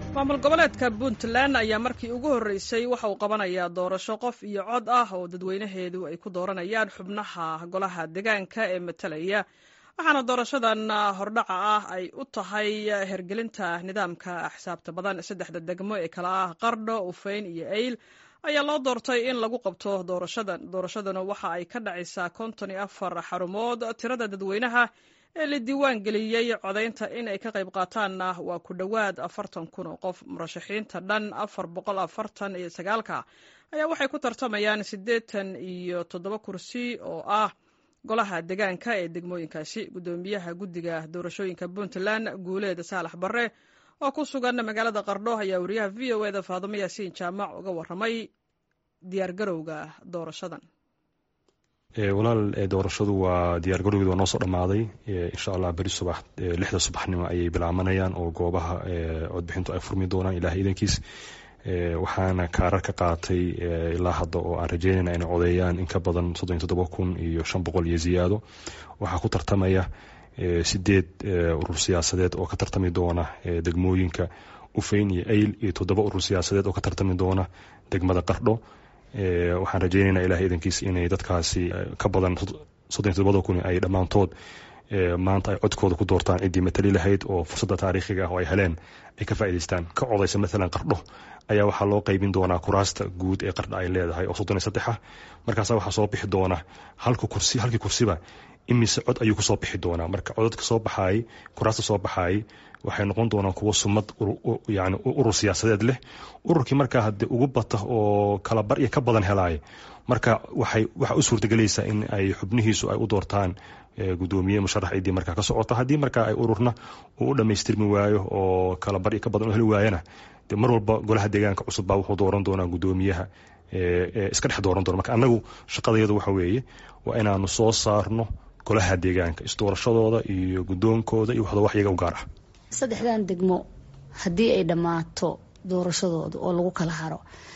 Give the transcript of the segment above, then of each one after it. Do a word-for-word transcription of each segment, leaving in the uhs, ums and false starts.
maamul goboleedka Puntland ayaa markii ugu horeysay waxa uu qabanayaa doorasho qof iyo cod ah oo dadweynaheedu ay ku dooranayaan xubnaha golaha deegaanka ee matalaya waxaana doorashadan hordhaca ah ay u tahay hergelinta nidaamka axsaabta badan saddexda degmo ee kala ah Qardho, Ufeyn iyo Eyl ayaa loo doortay in lagu qabto doorashadan doorashadana waxa ay ka dhacaysaa konton iyo afar xarumood tirada dadweynaha ee la diiwaan geliyey codaynta in ay ka qayb qaataanna waa ku dhowaad afartan kun oo qof murashaxiinta dhan afar boqol afartan iyo sagaalka ayaa waxay ku tartamayaan siddeetan iyo toddoba kursi oo ah golaha deegaanka ee degmooyinkaasi gudoomiyaha guddiga doorashooyinka Puntland Guuleed Saalax Barre oo ku sugan magaalada Qardho ayaa wariyaha V O A da Faadumo Yaasiin Jaamac uga warramay diyaar garowga doorashadan. walaal doorashadu waa diyaar garowgeedu waa noo soo dhamaaday insha Allah bari subax lixda subaxnimo ayay bilaabanayaan oo goobaha codbixintu ay furmi doonaan ilaahay idankiis waxaana kaarar ka qaatay ilaa hadda oo aan rajeynayna inay codeeyaan in ka badan soddon iyo toddoba kun iyo shan boqol iyo ziyaado waxaa ku tartamaya sideed urur siyaasadeed oo ka tartami doona degmooyinka Ufeyn iyo Eyl iyo toddoba urur siyaasadeed oo ka tartami doona degmada Qardho waxaan rajeynaynaa ilaahay idankiis inay dadkaasi ka badan soddon iyo toddoba kun ay dhammaantood maanta ay codkooda ku doortaan ciddii matali lahayd oo fursadda taariikhiga ah oo ay heleen ay ka faa'iidaystaan ka codaysa maalan Qardho ayaa waxaa loo qaybin doonaa kuraasta guud ee Qardho ay leedahay oo soddon iyo saddex ah markaas waxaa soo bixi doona halka kursi halkii kursiba imise cod ayuu ku soo bixi doonaa marka codadka soo baxay kuraasta soo baxay waxay noqon doonaan kuwa sumad yani urur siyaasadeed leh ururkii markaa hadii ugu bata oo kala bar iyo ka badan helaay marka waxay waxa u suurtagelaysaa in ay xubnihiisu ay u doortaan gudoomiye musharax idii markaa ka socota hadii markaa ay ururna uu dhameystirmi waayo oo kala bar iyo ka badan u heli waayana de mar walba golaha deegaanka cusub baa wuxuu dooran doonaa gudoomiyaha ee iska dhex dooran doona marka anagu shaqadeedu waxa weeye waa inaanu soo saarno golaha deegaanka isdoorashadooda iyo gudoonkooda iyo waxda wax iyaga u gaar ah saddexdan degmo haddii ay dhammaato doorashadooda oo lagu kala haro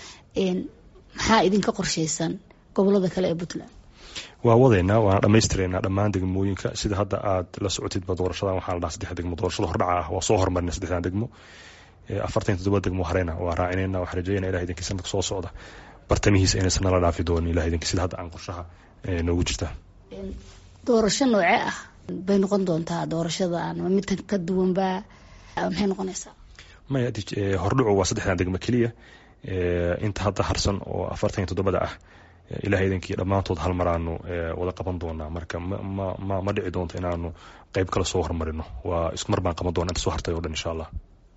maxaa idinka qorshaysan gobolada kale ee Puntland waa wadaynaa waana dhammaystireynaa dhammaan degmooyinka sida hadda aad la socotidba doorashadan waxaa la dhahaa saddex degmo doorashada hordhaca ah waa soo hormarina saddexdan degmo afartan iyo toddoba degmo hareyna waa raacinayna waxaan rajeynaa ilahay idinkii sanadka soo socda bartamihiisa inaysan nala dhaafi doonin ilahay idinkii sida hadda aan qorshaha noogu jirta doorasho noocee ah bay noqon doontaa doorashadan ma mid ka duwan ba maxay noqonaysaa maya hordhacu waa saddexdan degmo kaliya inta hadda harsan oo afartan iyo toddobada ah ilaahay idinkii dhammaantood hal maraanu wada qaban doonaa marka ma ma ma dhici doonto inaanu qayb kale soo hormarino waa isku mar baan qaban doonaa inta soo hartay oo dhan insha Allah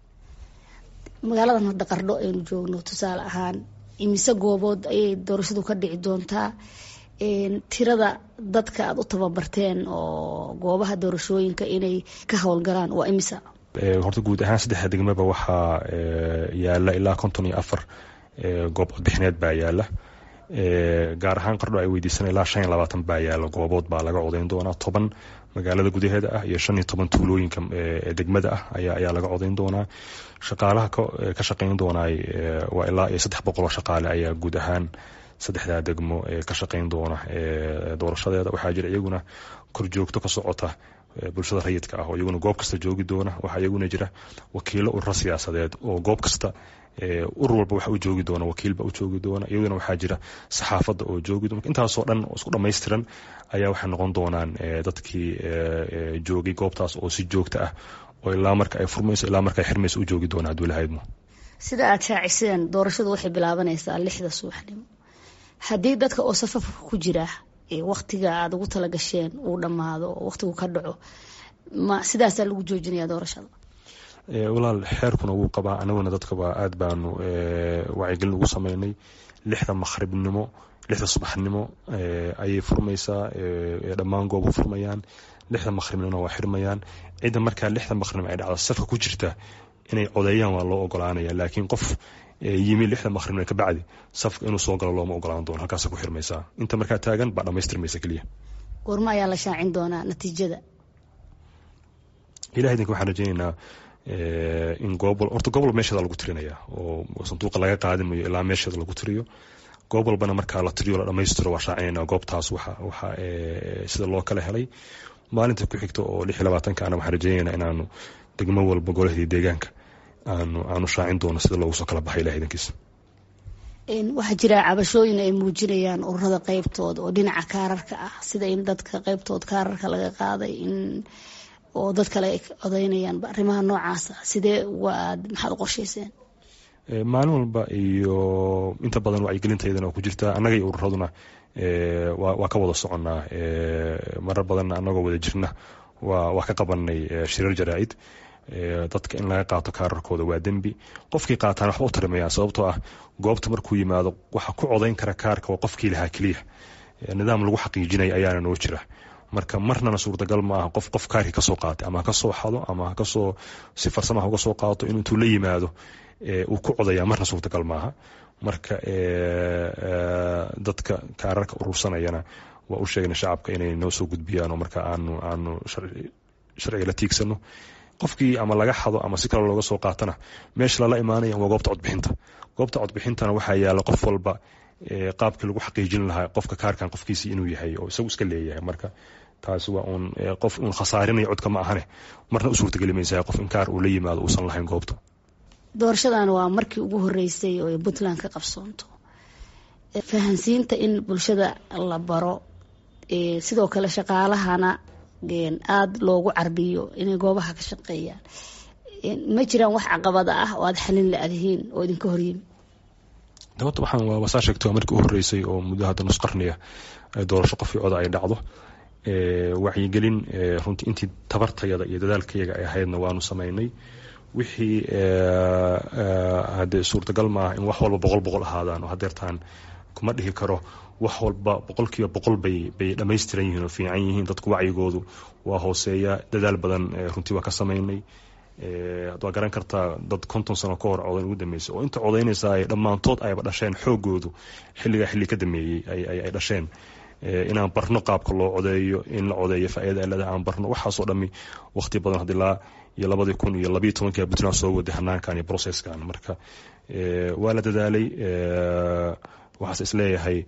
magaaladan hadda Qardho aynu joogno tusaale ahaan imise goobood ayay doorashadu ka dhici doontaa tirada dadka aad u tababarteen oo goobaha doorashooyinka inay ka howlgalaan waa imisa horta guud ahaan saddexda degmaba waxaa yaala ilaa konton iyo afar goob codbixineed baa yaala gaar ahaan Qardho ay weydiisanay ilaa shan iyo labaatan baa yaala goobood baa laga codayn doonaa toban magaalada gudaheeda ah iyo shan iyo toban tuulooyinka degmada ah ayaa ayaa laga codayn doonaa shaqaalaha ka shaqayn doonaa waa ilaa iyo saddex boqol oo shaqaale ayaa guud ahaan saddexda degmo ee ka shaqayn doona ee doorashadeeda waxaa jira iyaguna kor joogto ka socota bulshada rayidka ah oo iyaguna goob kasta joogi doona waxaa iyaguna jira wakiilo urur siyaasadeed oo goob kasta urur walba waxa uu joogi doona wakiilba u joogi doona iyaduna waxaa jira saxaafadda oo joogi doona intaasoo dhan oo isku dhammaystiran ayaa waxay noqon doonaan dadkii joogay goobtaas oo si joogto ah oo ilaa marka ay furmayso ilaa marka ay xirmayso u joogi doona hadduu lahaydmo sida aad shaaciseen doorashadu waxay bilaabanaysaa lixda subaxnimo haddii dadka oo safafka ku jira waqtiga aad ugu tala gasheen uu dhammaado oo waqtigu ka dhaco ma sidaasaa lagu joojinayaa doorashada walaal xeerkuna wuu qabaa anaguna dadkaba aad baanu wacyigelin ugu sameynay lixda maqribnimo lixda subaxnimo ayay furmaysaa dhammaan goobu furmayaan lixda maqribnimona waa xirmayaan cidda markaa lixda maqribnimo ay dhacdo safka ku jirta inay codeeyaan waa loo ogolaanaya laakiin qof yimi lixda maqribnimo ka bacdi safka inuu soo galo looma ogolaan doono halkaas ku xirmaysaa inta markaa taagan baa dhamaystirmaysa kaliya goorma ayaa la shaacin doonaa natiijada ilaahay idinka waxaan rajeynaynaa in gobol horta gobol meeshada lagu tirinaya oo sanduuqa laga qaadimayo ilaa meeshada lagu tiriyo goob walbana markaa la tiriyo la dhamaystiro waa shaacinayna goobtaas waxa waxa sida loo kala helay maalinta ku xigta oo lix iyo labaatanka ana waxaan rajeynaynaa inaanu degmo walba golahii deegaanka aanu aanu shaacin doono sida loogu soo kala baxay ilahay idankiisa. waxaa jira cabashooyin ay muujinayaan ururada qaybtooda oo dhinaca kaararka ah, sida in dadka qaybtood kaararka laga qaaday in oo dad kale ay codaynayaan arrimaha noocaasa sidee waad maxaad u qorshayseen? maalin walba iyo inta badan wacyigelintaydana oo ku jirta annaga iyo ururaduna waa ka wada soconnaa, marar badanna annagoo wada jirna waa ka qabanay shirar jaraa'id. dadka in laga qaato kaararkooda waa dembi, qofkii qaataan waxba u tarimayaan, sababtoo ah goobta markuu yimaado waxa ku codayn kara kaarka waa qofkii lahaa keliya. nidaam lagu xaqiijinaya ayaana noo jira, marka marnana suurtagal ma aha qof qof kaarkii kasoo qaatay ama kasoo xado ama kasoo si farsamaha uga soo qaato in intuu la yimaado uu ku codaya, marna suurtagal maaha. marka dadka kaararka urursanayana waa u sheegna shacabka inay noo soo gudbiyaan oo marka aanu aanu sharciga la tiigsano. qofkii ama laga xado ama si kale looga soo qaatana meesha lala imaanaya waa goobta codbixinta. goobta codbixintana waxaa yaala qof walba qaabkii lagu xaqiijin lahaa qofka kaarkan qofkiisii inuu yahay oo isagu iska leeyahay. marka taasi waa uun qof uun khasaarinaya codka ma ahane, marna u suurtageli maysaa qof in kaar uu la yimaado uusan lahayn goobta. doorashadan waa markii ugu horeysay oo ay puntland ka qabsoonto. fahansiinta in bulshada la baro, sidoo kale shaqaalahana aada loogu carbiyo inay goobaha ka shaqeeyaan, ma jiraan wax caqabada ah oo aada xalin la-adihiin oo idinka horyimi? dabata waxaan waa wasaa sheegtay waa markii u horeysay oo muddo hadda nus qarniya doorasho qofkii coda ay dhacdo. wacyigelin runtii intii tabartayada iyo dadaalkayaga ay ahaydna waanu samaynay. wixii hadee suurtagal maaha in wax walba boqol boqol ahaadaan oo hadeertaan kuma dhihi karo wax walba boqolkiiba boqol bay bay dhammaystiran yihiin oo fiican yihiin. dadku wacyigoodu waa hooseeya, dadaal badan runtii waa ka samaynay. waa garan kartaa dad konton sano ka hor codayn ugu dambeysay oo inta codaynaysa ay dhammaantood ayba dhasheen xoogoodu xilligaa xilli ka dambeeyey ay dhasheen. inaan barno qaabka loo codeeyo, in la codeeyo faa'iida ay leedahay aan barno, waxaasoo dhammi waqti badan hadii laa iyo labadii kun iyo labiyo tobankii puntland soo waday hanaankan iyo processkan. marka waa la dadaalay. waxaas isleeyahay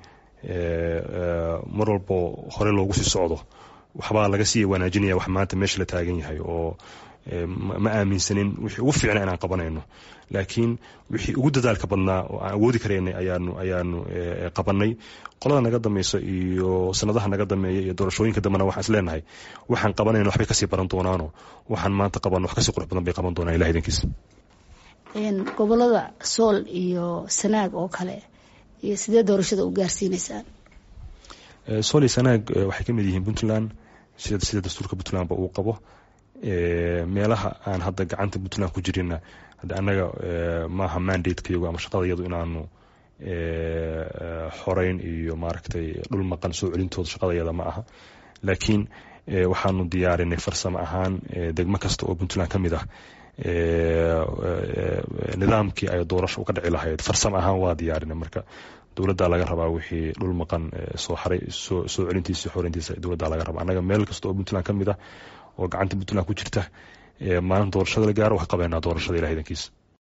mar walbo hore loogu sii socdo waxbaa laga sii wanaajinaya wax maanta meesha la taagan yahay, oo ma aaminsanin wixii ugu fiicna inaan qabanayno, laakiin wixii ugu dadaalka badnaa oo aan awoodi karaynay ayaanu ayaanu qabanay. qolada naga dambaysa iyo sanadaha naga dambeeya iyo doorashooyinka dambena waxaan is leenahay waxaan qabanayno waxbay kasii baran doonaano waxaan maanta qabanno wax kasii qurux badan bay qaban doonaan ilahay idankiisa. gobolada sool iyo sanaag oo kale iyo sidee doorashada u gaarsiinaysaan? sool iyo sanaag waxay ka mid yihiin puntland sida sida dastuurka puntlandba uu qabo. meelaha aan hadda gacanta puntland ku jirina hadda annaga maaha mandatekeyagu ama shaqadayadu inaanu xoreyn iyo maaragtay dhul maqan soo celintooda shaqadayada ma aha, laakiin waxaanu diyaarinay farsamo ahaan degmo kasta oo puntland ka mid ah nidaamkii ay doorasho uga dhici lahayd farsamo ahaan waa diyaarinay. marka dowladda laga rabaa wixii dhul maqan soo xaray soo soo celintiisa xoreyntiisa dowladda laga rabaa. annaga meel kasta oo puntland ka mid ah oo gacanta puntland ku jirta maalin doorashada la gaaro wax qabeynaa doorashada ilahay idankiisa.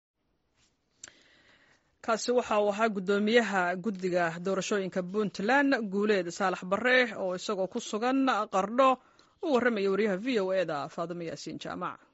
kaasi waxa uu ahaa guddoomiyaha guddiga doorashooyinka puntland guuleed saalax bare oo isagoo ku sugan qardho u warramaya wariyaha v o e da faadimo yaasiin jaamac.